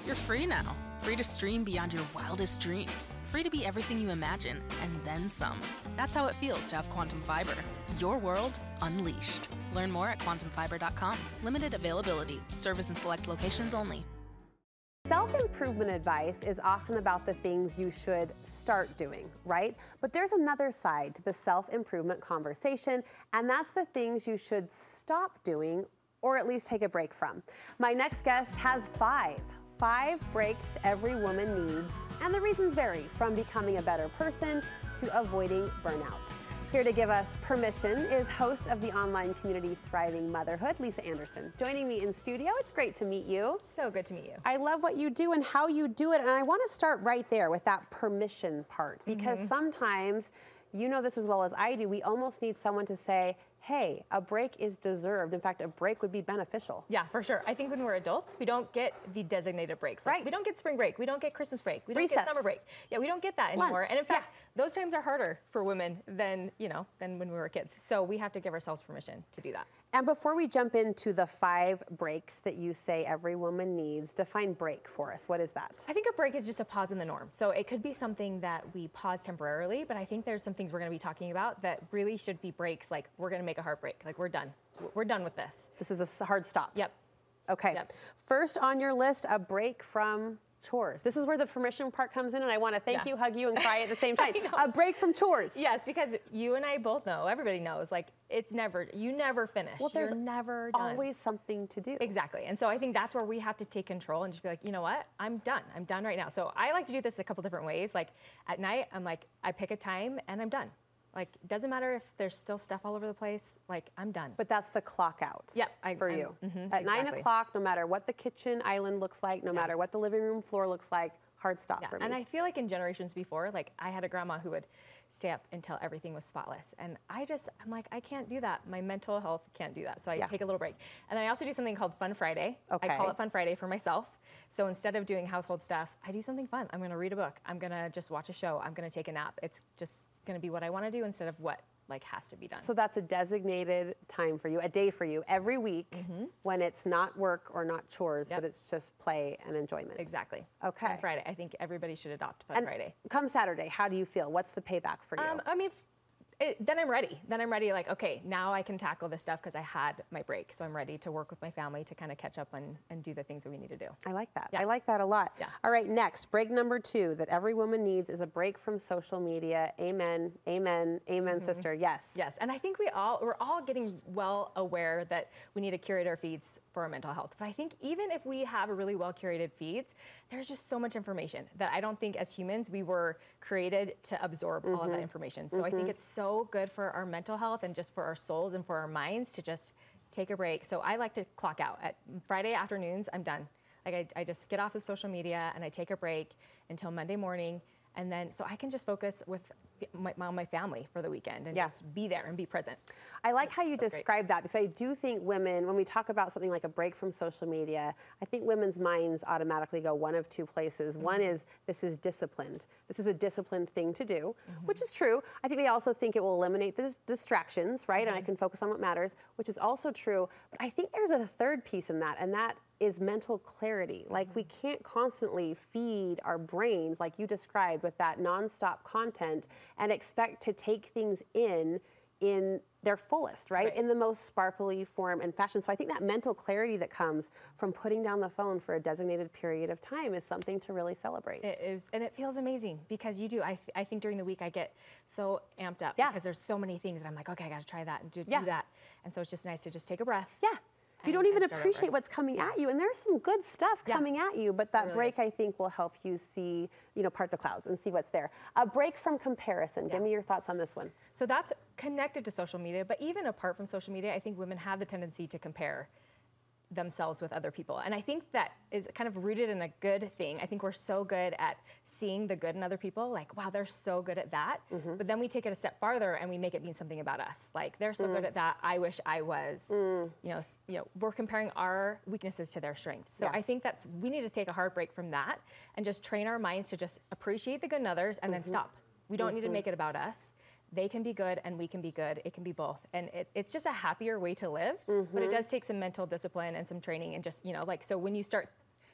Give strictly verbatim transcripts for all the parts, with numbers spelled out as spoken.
You're free now. Free to stream beyond your wildest dreams. Free to be everything you imagine, and then some. That's how it feels to have Quantum Fiber. Your world unleashed. Learn more at quantum fiber dot com. Limited availability. Service in select locations only. Self-improvement advice is often about the things you should start doing, right? But there's another side to the self-improvement conversation, and that's the things you should stop doing or at least take a break from. My next guest has five. Five breaks every woman needs, and the reasons vary from becoming a better person to avoiding burnout. Here to give us permission is host of the online community Thriving Motherhood, Lisa Anderson. Joining me in studio, it's great to meet you. So good to meet you. I love what you do and how you do it, and I want to start right there with that permission part, because mm-hmm. sometimes, you know this as well as I do, we almost need someone to say, hey, a break is deserved. In fact, a break would be beneficial. Yeah, for sure. I think when we're adults, we don't get the designated breaks. Like, right. We don't get spring break. We don't get Christmas break. We don't Recess. get summer break. Yeah, we don't get that anymore. Lunch. And in fact, yeah. those times are harder for women than, you know, than when we were kids. So we have to give ourselves permission to do that. And before we jump into the five breaks that you say every woman needs, define break for us. What is that? I think a break is just a pause in the norm. So it could be something that we pause temporarily, but I think there's some things we're going to be talking about that really should be breaks. Like, we're going to make a hard break. Like, we're done. We're done with this. This is a hard stop. Yep. Okay. Yep. First on your list, a break from chores. This is where the permission part comes in, and I want to thank yeah. you, hug you, and cry at the same time. A break from chores. Yes, because you and I both know, everybody knows, like, it's never, you never finish. Well, there's You're never done. always something to do. Exactly. And so I think that's where we have to take control and just be like, you know what? I'm done. I'm done right now. So I like to do this a couple different ways. Like, at night, I'm like, I pick a time and I'm done. Like, it doesn't matter if there's still stuff all over the place. Like, I'm done. But that's the clock out yep, I, for I'm, you. Mm-hmm, At exactly. nine o'clock, no matter what the kitchen island looks like, no yeah. matter what the living room floor looks like, hard stop yeah. for me. And I feel like in generations before, like, I had a grandma who would stay up until everything was spotless. And I just, I'm like, I can't do that. My mental health can't do that. So I yeah. take a little break. And then I also do something called Fun Friday. Okay. I call it Fun Friday for myself. So instead of doing household stuff, I do something fun. I'm going to read a book. I'm going to just watch a show. I'm going to take a nap. It's just going to be what I want to do instead of what like has to be done. So that's a designated time for you, a day for you, every week mm-hmm. when it's not work or not chores, yep. but it's just play and enjoyment. Exactly. Okay. Fun Friday. I think everybody should adopt Fun and Friday. Come Saturday, how do you feel? What's the payback for you? Um, I mean, It, then I'm ready. Then I'm ready, like, okay, now I can tackle this stuff because I had my break. So I'm ready to work with my family to kind of catch up and, and do the things that we need to do. I like that. Yeah. I like that a lot. Yeah. All right, next, break number two that every woman needs is a break from social media. Amen, amen, amen, mm-hmm. sister, yes. Yes, and I think we all, we're all getting well aware that we need to curate our feeds for our mental health. But I think even if we have a really well curated feeds, there's just so much information that I don't think as humans we were created to absorb mm-hmm. all of that information. So mm-hmm. I think it's so good for our mental health and just for our souls and for our minds to just take a break. So I like to clock out. At Friday afternoons, I'm done. Like I, I just get off of social media and I take a break until Monday morning. And then, so I can just focus with my, my family for the weekend and yeah. just be there and be present. I like that's, how you describe that, because I do think women, when we talk about something like a break from social media, I think women's minds automatically go one of two places. Mm-hmm. One is, this is disciplined. This is a disciplined thing to do, mm-hmm. which is true. I think they also think it will eliminate the distractions, right? Mm-hmm. And I can focus on what matters, which is also true. But I think there's a third piece in that, and that is mental clarity. Like, we can't constantly feed our brains, like you described, with that nonstop content and expect to take things in in their fullest, right? right? In the most sparkly form and fashion. So I think that mental clarity that comes from putting down the phone for a designated period of time is something to really celebrate. It is, and it feels amazing because you do. I, th- I think during the week I get so amped up yeah. because there's so many things that I'm like, okay, I got to try that and do, yeah. do that. And so it's just nice to just take a breath. Yeah. You don't even appreciate over. what's coming at you, and there's some good stuff yeah. coming at you, but that really break, is. I think, will help you see, you know, part the clouds and see what's there. A break from comparison. Yeah. Give me your thoughts on this one. So that's connected to social media, but even apart from social media, I think women have the tendency to compare themselves with other people. And I think that is kind of rooted in a good thing. I think we're so good at seeing the good in other people, like, wow, they're so good at that. Mm-hmm. But then we take it a step farther and we make it mean something about us. Like, they're so mm. good at that, I wish I was. Mm. You know, you know, we're comparing our weaknesses to their strengths. So yeah. I think that's, we need to take a hard break from that and just train our minds to just appreciate the good in others and mm-hmm. then stop. We don't mm-hmm. need to make it about us. They can be good and we can be good. It can be both. And it, it's just a happier way to live, mm-hmm. but it does take some mental discipline and some training and just, you know, like, so when you start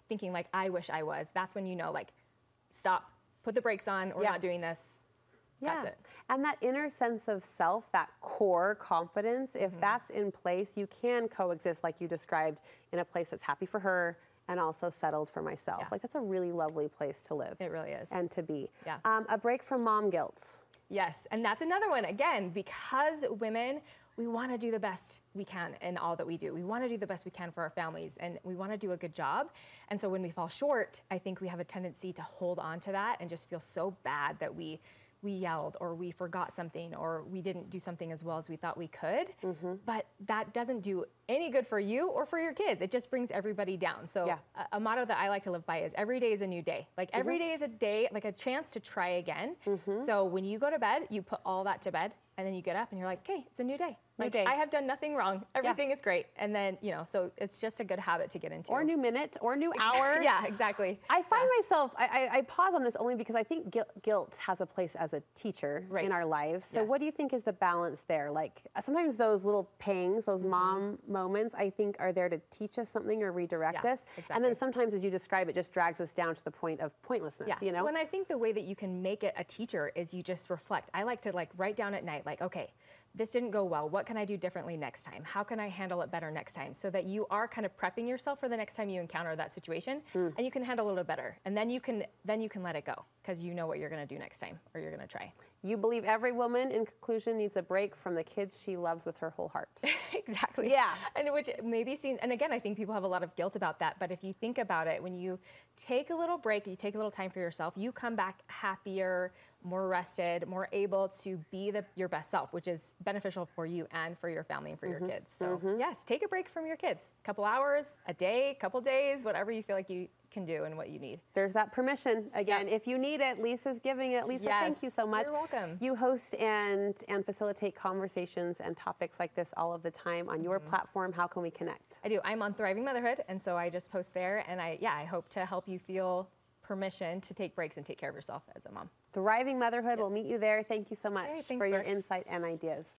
thinking like, I wish I was, that's when you know, like, stop, put the brakes on, we're Yeah. not doing this. Yeah. That's it. And that inner sense of self, that core confidence, if Mm-hmm. that's in place, you can coexist like you described in a place that's happy for her and also settled for myself. Yeah. Like that's a really lovely place to live. It really is. And to be. Yeah. Um, a break from mom guilt. Yes, and that's another one. Again, because women, we want to do the best we can in all that we do. We want to do the best we can for our families, and we want to do a good job. And so when we fall short, I think we have a tendency to hold on to that and just feel so bad that we we yelled or we forgot something or we didn't do something as well as we thought we could. Mm-hmm. But that doesn't do any good for you or for your kids. It just brings everybody down. So Yeah. a, a motto that I like to live by is every day is a new day. Like every day is a day, like a chance to try again. Mm-hmm. So when you go to bed, you put all that to bed and then you get up and you're like, okay, it's a new day. New Like, day. I have done nothing wrong. Everything is great. And then, you know, so it's just a good habit to get into. Or new minute, or new hour. Yeah, exactly. I find myself, I, I, I pause on this only because I think guilt, guilt has a place as a teacher Right. in our lives. So Yes. what do you think is the balance there? Like sometimes those little pangs, those Mm-hmm. mom moments, I think are there to teach us something or redirect Yeah, us. And then exactly. sometimes, as you describe it, just drags us down to the point of pointlessness, Yeah. you know? When I think the way that you can make it a teacher is you just reflect. I like to like write down at night, like, okay, this didn't go well. What can I do differently next time? How can I handle it better next time? So that you are kind of prepping yourself for the next time you encounter that situation, and you can handle it better. And then you can then you can let it go because you know what you're going to do next time or you're going to try. You believe every woman, in conclusion, needs a break from the kids she loves with her whole heart. Exactly. Yeah. And which maybe seems, and again, I think people have a lot of guilt about that. But if you think about it, when you take a little break, you take a little time for yourself, you come back happier, more rested, more able to be the, your best self, which is beneficial for you and for your family and for Mm-hmm. your kids. So yes, take a break from your kids. A couple hours, a day, couple days, whatever you feel like you can do and what you need. There's that permission again. Yeah. If you need it, Lisa's giving it. Lisa, thank Yes, you so much. you're welcome. You host and and facilitate conversations and topics like this all of the time on your platform. How can we connect? I do. I'm on Thriving Motherhood, and so I just post there, and I yeah, I hope to help you feel permission to take breaks and take care of yourself as a mom. Thriving Motherhood. We'll meet you there. Thank you so much Hey, thanks, for your Brooke. insight and ideas.